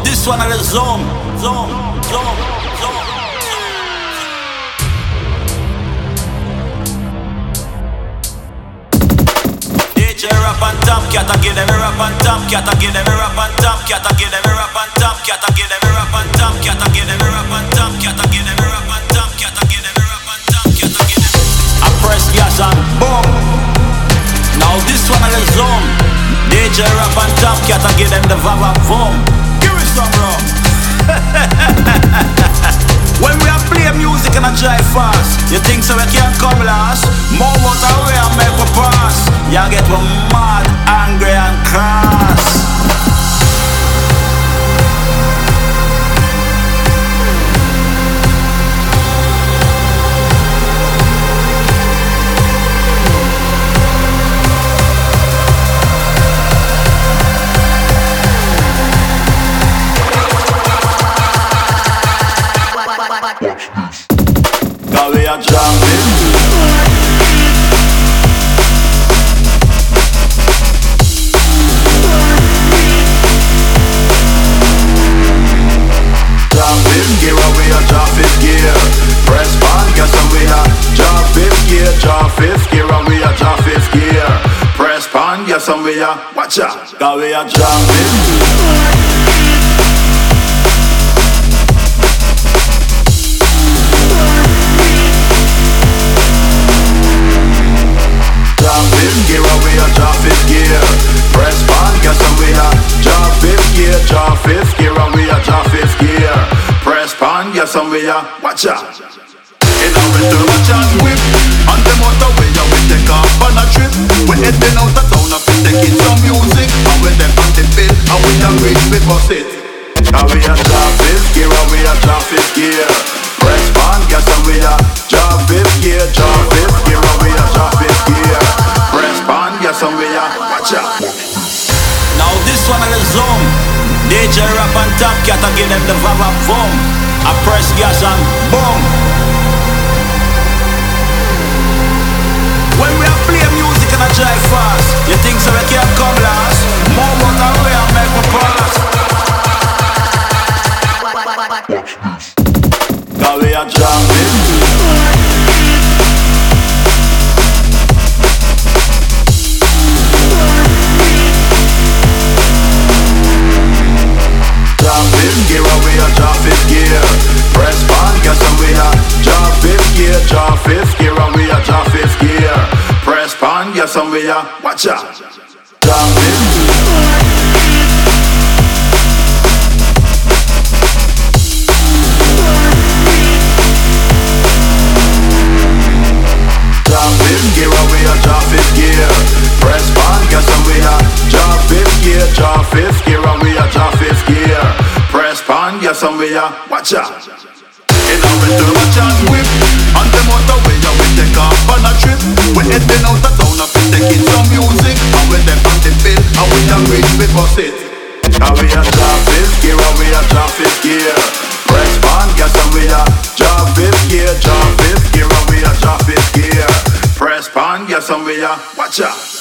this one of the zone. DJ rap and top cat, I give them a rap and top cat, I give them a rap and top cat, I give them a rap and top cat, I give them a rap and top cat, I give them a rap and top cat, I give them a rap and top cat, I give them a rap and top cat, I give them. I press gas and boom. Now this one of the zone. DJ rap and top cat, I give them the vava boom. Give me some rum. When we are play music and I drive fast, you think so we can't come last? More motor way and make a pass. You get one mad, angry and cross. Cause we are jumping. Jumping gear, we are drop fifth gear. Press on gas and we are drop fifth gear. Drop fifth gear and we are drop fifth gear. Press on gas and we are watch out. Cause we are jumping. Drop fifth gear and we are drop fifth gear. Press on gas and we are drop fifth gear. Drop fifth gear and we are drop fifth gear. Press on gas and we are watch out. In our turbocharged whip, on the motorway and we take off on a trip. We heading out of town and we taking some music. And when them on the bill and we don't reach we bust it. And we are drop fifth gear and we are drop fifth gear. Press on gas and we are drop fifth gear. Drop fifth gear and we are drop fifth gear. Press on gas and we are watch out. Now this one of the zone. DJ rap and top cat, I give them the vava boom. I press gas and boom. When we are play music and I drive fast, you think so we can't come last? More motor way and make a pass. Cause we are jumping. Drop fifth gear and we are drop fifth gear. Press on gas and we are drop fifth gear. Drop fifth gear and we are drop fifth gear. Press on gas and we are watch out. Drop fifth. Drop fifth gear and we are drop fifth gear. Press on gas and we are drop fifth gear. Drop fifth gear and we are drop fifth gear. Press on gas and we are watch out. In our turbocharged whip, on the motorway and we take off on a trip. We heading out of town and we taking some music. And when them on the bill and we don't reach we bust it. And we are drop fifth gear and we are drop fifth gear. Press on gas and we are drop fifth gear. Drop fifth gear and we are drop fifth gear. Press on gas and we are watch out.